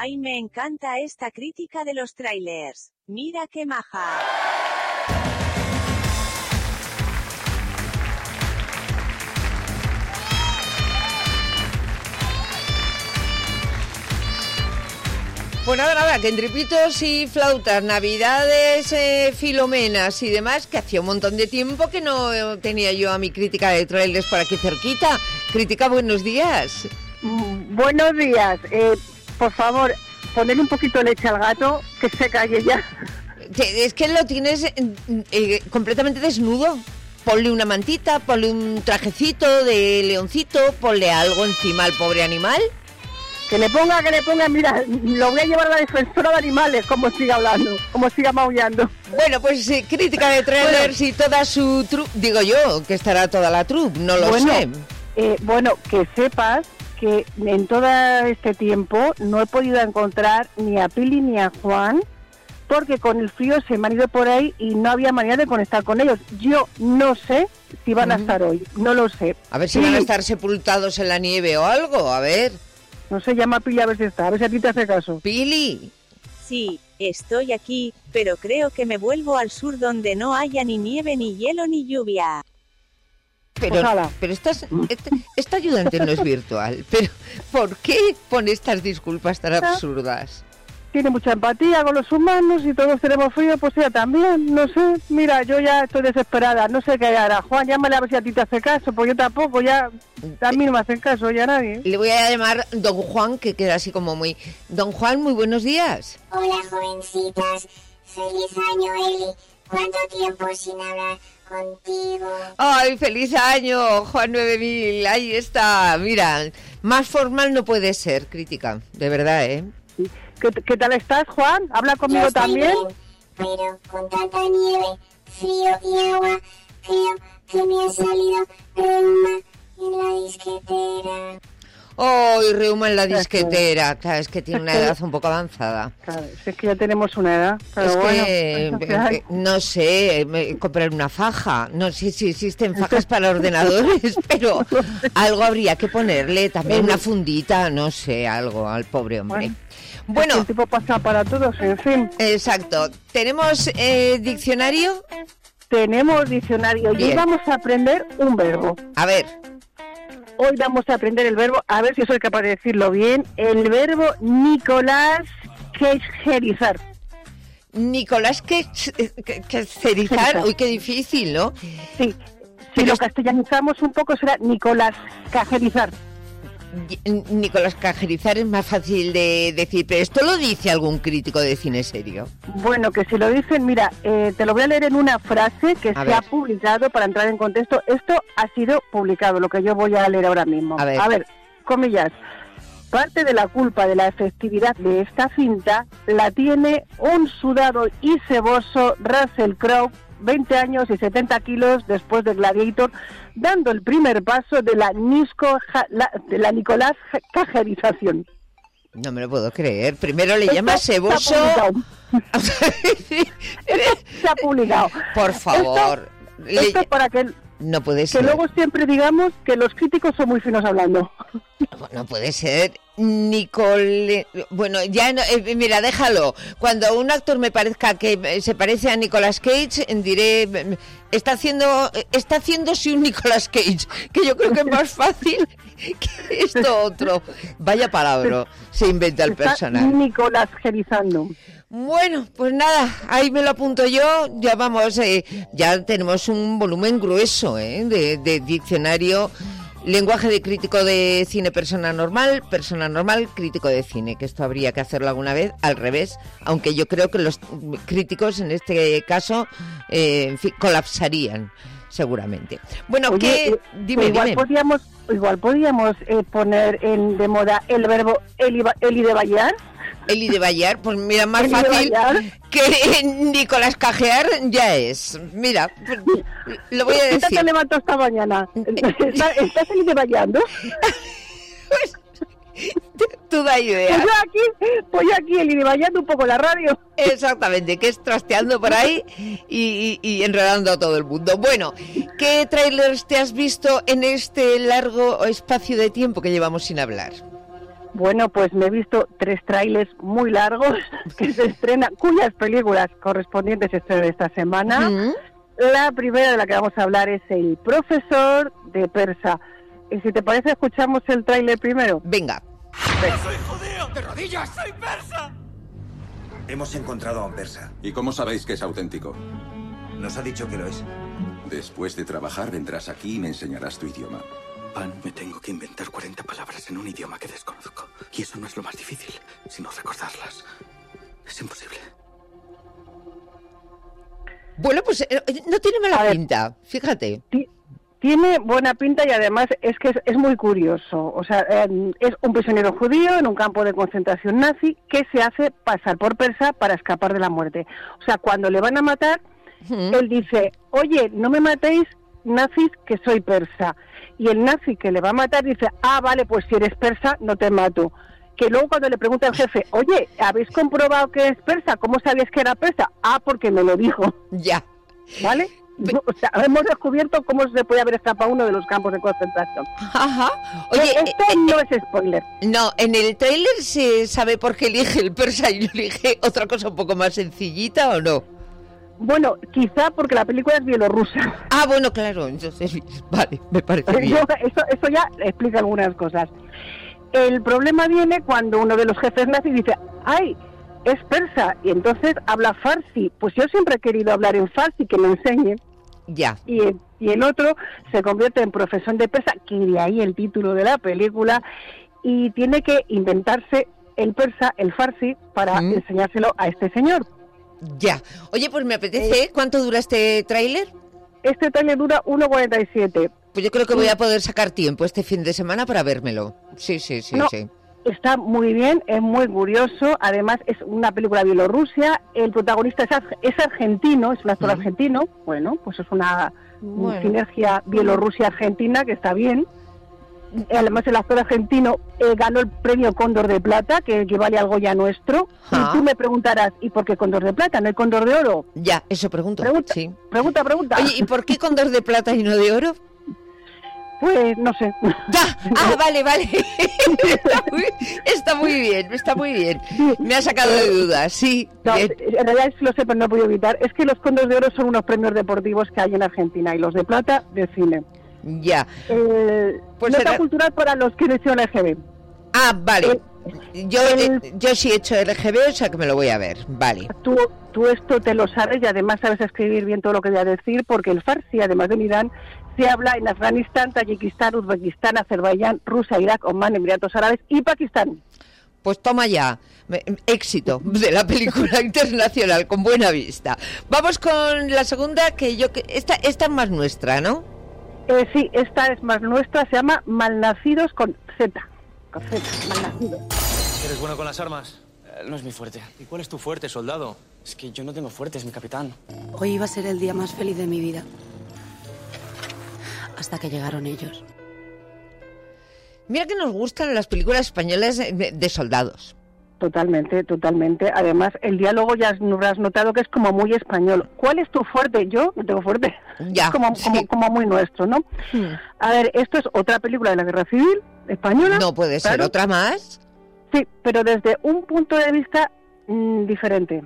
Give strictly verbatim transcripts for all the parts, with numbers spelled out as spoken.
Ay, me encanta esta crítica de los trailers. Mira qué maja. Pues nada, nada, que entre pitos y flautas, navidades, eh, filomenas y demás, que hacía un montón de tiempo que no tenía yo a mi crítica de trailers por aquí cerquita. Crítica, buenos días. Mm, buenos días. Eh, por favor, ponerle un poquito de leche al gato, que se calle ya. Es que lo tienes eh, completamente desnudo. Ponle una mantita, ponle un trajecito de leoncito, ponle algo encima al pobre animal. Que le ponga, que le ponga, mira, lo voy a llevar a la defensora de animales, como siga hablando, como siga maullando. Bueno, pues eh, crítica de trailers bueno. Y toda su troupe, digo yo, que estará toda la troupe, no lo bueno, sé. Eh, bueno, que sepas que en todo este tiempo no he podido encontrar ni a Pili ni a Juan, porque con el frío se me han ido por ahí y no había manera de conectar con ellos. Yo no sé si van a estar hoy, no lo sé. A ver si sí. van a estar sepultados en la nieve o algo, a ver... No sé, llama a Pili a ver si está, a ver si a ti te hace caso. Pili. Sí, estoy aquí, pero creo que me vuelvo al sur donde no haya ni nieve, ni hielo, ni lluvia. Pero, pues pero estás, esta, esta ayudante no es virtual. Pero ¿por qué pone estas disculpas tan absurdas? Tiene mucha empatía con los humanos y todos tenemos frío, pues ella también, no sé. Mira, yo ya estoy desesperada, no sé qué hará. Juan, llámale a ver si a ti te hace caso, pues yo tampoco, ya a mí no me hacen caso, ya nadie. Le voy a llamar Don Juan, que queda así como muy... Don Juan, muy buenos días. Hola, jovencitas. Feliz año, Eli. ¿Cuánto tiempo sin hablar contigo? ¡Ay, feliz año, Juan nueve mil! Ahí está, mira, más formal no puede ser, crítica, de verdad, ¿eh? Sí. ¿Qué, ¿Qué tal estás, Juan? ¿Habla conmigo también? Bien, pero con tanta nieve, frío y agua, creo que me ha salido reuma en la disquetera. ¡Oh, y reuma en la disquetera! Claro, es que tiene una edad un poco avanzada. Claro, es que ya tenemos una edad. Pero es bueno, que, eh, no sé, me, comprar una faja. No sé si existen fajas para ordenadores, pero algo habría que ponerle. También una fundita, no sé, algo al pobre hombre. Bueno. Bueno, el tipo pasa para todos, en fin. Exacto. ¿Tenemos eh, diccionario? Tenemos diccionario. Y hoy vamos a aprender un verbo. A ver. Hoy vamos a aprender el verbo, a ver si soy capaz de decirlo bien, el verbo Nicolás Quejerizar. Nicolás Quejerizar, uy, qué difícil, ¿no? Sí, si Pero lo castellanizamos un poco será Nicolás Cajerizar. Nicolás Cajerizar es más fácil de decir, pero ¿esto lo dice algún crítico de cine serio? Bueno, que si lo dicen, mira, eh, te lo voy a leer en una frase que a se ver. ha publicado para entrar en contexto. Esto ha sido publicado, lo que yo voy a leer ahora mismo. A ver, a ver comillas. Parte de la culpa de la efectividad de esta cinta la tiene un sudado y ceboso Russell Crowe, veinte años y setenta kilos después de Gladiator, dando el primer paso de la, Nisco, la, de la Nicolás Cajerización. No me lo puedo creer. Primero le llama ceboso. Se ha publicado. Por favor. Esto, le... esto para que... No puede que ser. Que luego siempre digamos que los críticos son muy finos hablando. No puede ser. Nicole... Bueno, ya no... Eh, mira, déjalo. Cuando un actor me parezca que se parece a Nicolas Cage, diré... Está haciendo... Está haciéndose un Nicolas Cage, que yo creo que es más fácil que esto otro. Vaya palabra se inventa el personaje. Nicolás Gerizando. Bueno, pues nada, ahí me lo apunto yo. Ya vamos, eh, ya tenemos un volumen grueso eh, de, de diccionario. Lenguaje de crítico de cine, persona normal, persona normal, crítico de cine, que esto habría que hacerlo alguna vez al revés, aunque yo creo que los críticos en este caso eh, en fin, colapsarían seguramente. Bueno, Oye, ¿qué? Eh, dime, igual dime. Podríamos, igual podríamos eh, poner en, de moda el verbo Eli, Eli de Bayar. Eli de Bayar, pues mira, más Eli fácil que Nicolás Cajear ya es. Mira, lo voy a decir. ¿Qué te levantó esta mañana? ¿Estás, ¿estás Eli de Bayando? Pues, tú da idea. Pues yo aquí, pues yo aquí Eli de Bayando un poco la radio. Exactamente, que es trasteando por ahí y, y, y enredando a todo el mundo. Bueno, ¿qué trailers te has visto en este largo espacio de tiempo que llevamos sin hablar? Bueno, pues me he visto tres trailers muy largos que se estrenan, cuyas películas correspondientes se estrenan esta semana. Uh-huh. La primera de la que vamos a hablar es El profesor de Persa. Y si te parece, escuchamos el tráiler primero. Venga. Venga. ¡Soy judío! ¡De rodillas! ¡Soy persa! Hemos encontrado a un persa. ¿Y cómo sabéis que es auténtico? Nos ha dicho que lo es. Después de trabajar vendrás aquí y me enseñarás tu idioma. Pan, me tengo que inventar cuarenta palabras en un idioma que desconozco. Y eso no es lo más difícil, sino recordarlas. Es imposible. Bueno, pues eh, no tiene mala ver, pinta, fíjate. T- tiene buena pinta y además es que es, es muy curioso. O sea, eh, es un prisionero judío en un campo de concentración nazi que se hace pasar por persa para escapar de la muerte. O sea, cuando le van a matar, uh-huh. él dice, oye, no me matéis, nazis, que soy persa. Y el nazi que le va a matar dice, ah, vale, pues si eres persa, no te mato. Que luego cuando le pregunta al jefe, oye, ¿habéis comprobado que es persa? ¿Cómo sabías que era persa? Ah, porque me lo dijo. Ya. ¿Vale? Pero... O sea, hemos descubierto cómo se puede haber escapado uno de los campos de concentración. Ajá. Oye, esto eh, no eh, es spoiler. No, en el tráiler se sabe por qué elige el persa y elige otra cosa un poco más sencillita, ¿o no? Bueno, quizá porque la película es bielorrusa. Ah, bueno, claro, entonces, vale, me parece bien. Eso, eso ya explica algunas cosas. El problema viene cuando uno de los jefes nazis dice, ¡ay, es persa! Y entonces habla farsi. Pues yo siempre he querido hablar en farsi, que me enseñe. Ya. Y, y el otro se convierte en profesor de persa, que de ahí el título de la película, y tiene que inventarse el persa, el farsi, para ¿Mm? enseñárselo a este señor. Ya. Oye, pues me apetece. ¿Cuánto dura este tráiler? Este tráiler dura uno cuarenta y siete. Pues yo creo que voy a poder sacar tiempo este fin de semana para vérmelo. Sí, sí, sí, no, sí. Está muy bien, es muy curioso. Además, es una película de Bielorrusia. El protagonista es, es argentino, es un actor uh-huh. argentino. Bueno, pues es una bueno. sinergia Bielorrusia-Argentina que está bien. Además, el actor argentino eh, ganó el premio Cóndor de Plata, que equivale al Goya nuestro. ¿Ah? Y tú me preguntarás, ¿y por qué Cóndor de Plata? ¿No hay Cóndor de Oro? Ya, eso pregunto. Pregunta, sí. pregunta, pregunta. Oye, ¿y por qué Cóndor de Plata y no de Oro? Pues no sé. Ya, ah, vale, vale. Está muy, está muy bien, está muy bien. Me ha sacado de dudas, sí. No, en realidad sí lo sé, pero no he podido evitar. Es que los Cóndores de Oro son unos premios deportivos que hay en Argentina y los de Plata de cine. Ya. Eh, pues nota era... cultural para los que no hicieron L G B. Ah, vale. El, yo, el, eh, yo sí he hecho L G B, o sea que me lo voy a ver. Vale. Tú, tú esto te lo sabes y además sabes escribir bien todo lo que voy a decir, porque el farsi, además de Irán, se habla en Afganistán, Tayikistán, Uzbekistán, Azerbaiyán, Rusia, Irak, Omán, Emiratos Árabes y Pakistán. Pues toma ya, éxito de la película internacional, con buena vista. Vamos con la segunda, que yo... Esta, esta es más nuestra, ¿no? Eh, sí, esta es más nuestra, se llama Malnacidos con Z. Con Z, Malnacidos. ¿Eres bueno con las armas? Eh, no es mi fuerte. ¿Y cuál es tu fuerte, soldado? Es que yo no tengo fuerte, es mi capitán. Hoy iba a ser el día más feliz de mi vida. Hasta que llegaron ellos. Mira que nos gustan las películas españolas de soldados. Totalmente, totalmente. Además, el diálogo ya has notado que es como muy español. ¿Cuál es tu fuerte? Yo no tengo fuerte. Ya, es como, sí. como, como muy nuestro, ¿no? Hmm. A ver, esto es otra película de la Guerra Civil española. No puede ser, claro. ¿Otra más? Sí, pero desde un punto de vista mmm, diferente.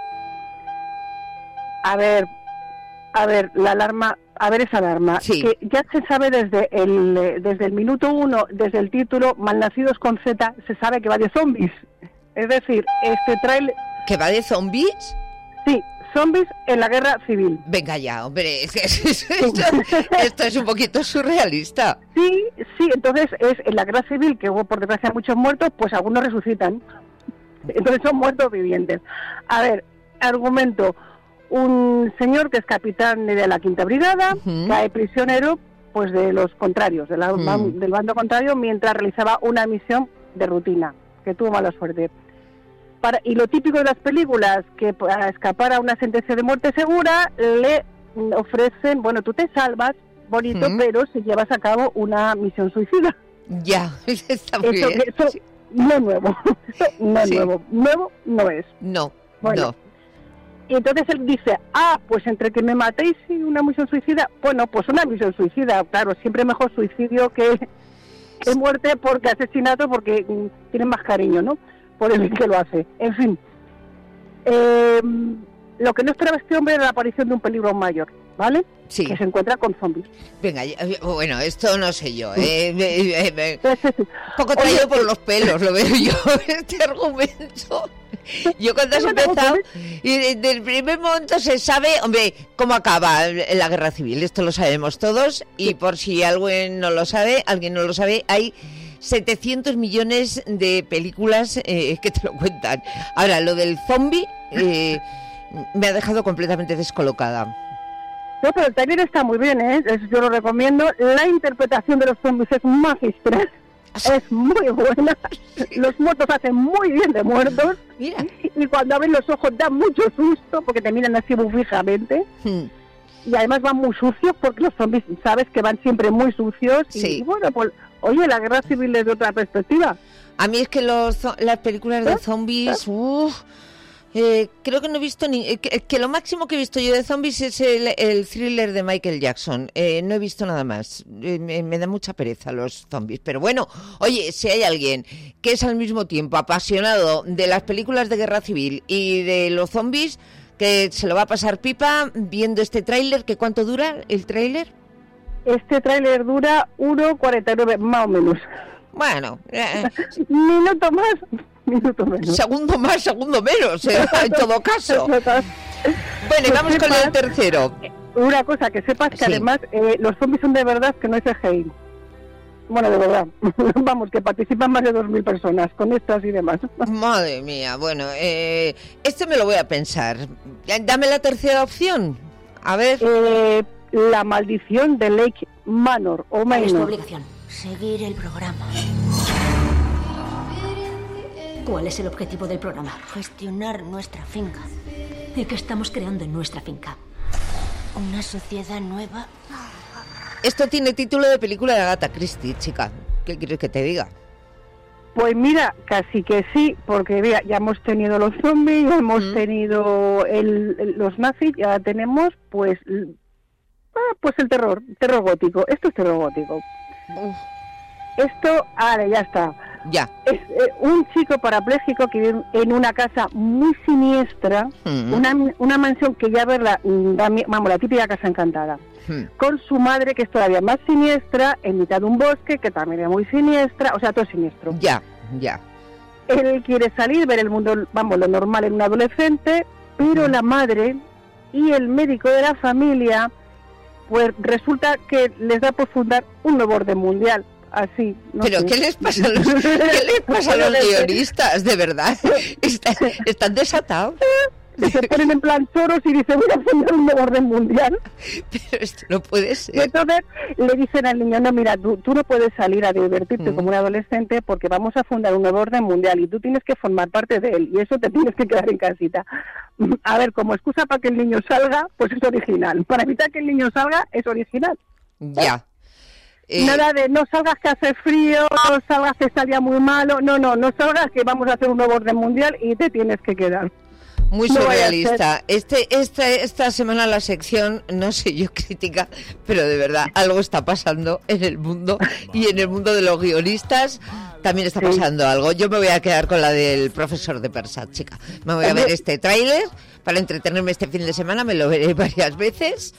A ver, a ver, la alarma... A ver esa alarma, sí. Que ya se sabe desde el desde el minuto uno, desde el título, Malnacidos con Z, se sabe que va de zombies. Es decir, este trailer... ¿Que va de zombies? Sí, zombies en la guerra civil. Venga ya, hombre, es que esto, esto es un poquito surrealista. Sí, sí, entonces es en la guerra civil, que hubo por desgracia muchos muertos, pues algunos resucitan. Entonces son muertos vivientes. A ver, argumento... Un señor que es capitán de la Quinta Brigada, uh-huh. cae prisionero pues de los contrarios, de la, uh-huh. del bando contrario, mientras realizaba una misión de rutina, que tuvo mala suerte. Para, y lo típico de las películas, que para escapar a una sentencia de muerte segura, le ofrecen, bueno, tú te salvas, bonito, uh-huh. pero si llevas a cabo una misión suicida. Ya, está muy eso, bien. Eso sí. no es nuevo, eso no es sí. nuevo, nuevo no es. No, bueno, no. Y entonces él dice, ah, pues entre que me matéis y una misión suicida, bueno, pues una misión suicida, claro, siempre mejor suicidio que, que muerte porque asesinato, porque mm, tienen más cariño, ¿no? Por el que lo hace. En fin. Eh, lo que no esperaba este hombre era la aparición de un peligro mayor, ¿vale? Sí. Que se encuentra con zombies. Venga, bueno, esto no sé yo, ¿eh? me, me, me, un poco traído Oye, por los pelos, lo veo yo, este argumento. Yo cuando has empezado, y desde el primer momento se sabe, hombre, cómo acaba la guerra civil, esto lo sabemos todos, y por si alguien no lo sabe, alguien no lo sabe, hay setecientos millones de películas eh, que te lo cuentan. Ahora, lo del zombie eh, me ha dejado completamente descolocada. No, pero el trailer está muy bien, ¿eh? Yo lo recomiendo. La interpretación de los zombies es magistral, es muy buena. Los muertos hacen muy bien de muertos. Mira. Y cuando abren los ojos da mucho susto porque te miran así muy fijamente. Hmm. Y además van muy sucios porque los zombies, sabes que van siempre muy sucios. Sí. Y bueno, pues, oye, la guerra civil es de otra perspectiva. A mí es que los, las películas de zombies... Uff, Eh, creo que no he visto ni eh, que, que lo máximo que he visto yo de zombies es el, el thriller de Michael Jackson. Eh, no he visto nada más. Eh, me, me da mucha pereza los zombies. Pero bueno, oye, si hay alguien que es al mismo tiempo apasionado de las películas de guerra civil y de los zombies, que se lo va a pasar pipa viendo este tráiler, que ¿cuánto dura el tráiler? Este tráiler dura uno cuarenta y nueve, más o menos. Bueno, eh, minuto más, minuto menos. Segundo más, segundo menos, eh, en todo caso. Bueno, y vamos con el tercero. Una cosa, que sepas que sí. además eh, los zombies son de verdad, que no es C G I. Bueno, de verdad. Vamos, que participan más de dos mil personas con estas y demás. Madre mía, bueno, eh, este me lo voy a pensar. Dame la tercera opción. A ver. Eh, la maldición de Lake Manor o Manor. Es tu obligación. Seguir el programa. ¿Cuál es el objetivo del programa? Gestionar nuestra finca. ¿Y qué estamos creando en nuestra finca? Una sociedad nueva. Esto tiene título de película de Agatha Christie, chica. ¿Qué quieres que te diga? Pues mira, casi que sí, porque mira, ya hemos tenido los zombies, ya hemos mm. tenido el, el, los nazis, ya tenemos pues, ah, pues el terror, terror gótico. Esto es terror gótico. Uf. Esto, ahora ya está. Ya. Es eh, un chico parapléjico que vive en una casa muy siniestra, mm. una, una mansión que ya verla, vamos, la típica casa encantada, mm. con su madre que es todavía más siniestra, en mitad de un bosque que también es muy siniestra, o sea, todo siniestro. Ya, ya. Él quiere salir, ver el mundo, vamos, lo normal en un adolescente, pero mm. la madre y el médico de la familia, pues resulta que les da por fundar un nuevo orden mundial. Así, no pero sé. ¿qué les pasa a los, ¿qué les pasa a los guionistas? De verdad, están, están desatados. Se ponen en plan choros y dicen, voy a fundar un nuevo orden mundial. Pero esto no puede ser. Y entonces le dicen al niño, no, mira, tú, tú no puedes salir a divertirte mm. como un adolescente porque vamos a fundar un nuevo orden mundial y tú tienes que formar parte de él y eso te tienes que quedar en casita. A ver, como excusa para que el niño salga, pues es original. Para evitar que el niño salga, es original. Ya. Eh, Nada de no salgas que hace frío, no salgas que está ya muy malo, no, no, no salgas que vamos a hacer un nuevo orden mundial y te tienes que quedar. Muy no surrealista. Este, esta, esta semana la sección, no sé yo crítica, pero de verdad algo está pasando en el mundo y en el mundo de los guionistas también está pasando sí. algo. Yo me voy a quedar con la del profesor de persa, chica. Me voy a ver este tráiler para entretenerme este fin de semana, me lo veré varias veces.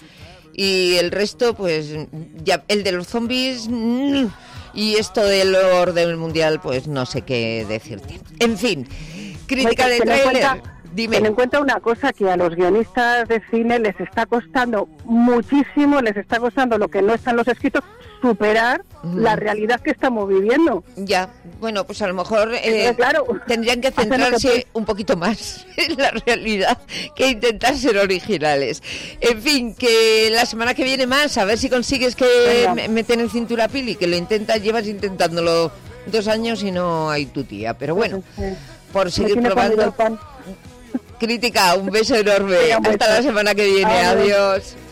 Y el resto, pues, ya el de los zombies mmm, y esto del orden mundial, pues no sé qué decirte. En fin, crítica de tráiler. Dime. Ten en cuenta una cosa, que a los guionistas de cine les está costando muchísimo, les está costando lo que no está en los escritos, superar mm. la realidad que estamos viviendo. Ya, bueno, pues a lo mejor eh, claro, tendrían que centrarse que un poquito más en la realidad que intentar ser originales. En fin, que la semana que viene más, a ver si consigues que me meten en cintura pili, que lo intentas, llevas intentándolo dos años y no hay tu tía, pero bueno, sí, sí. por seguir probando. Crítica, un beso enorme. Hasta la semana que viene. Adiós.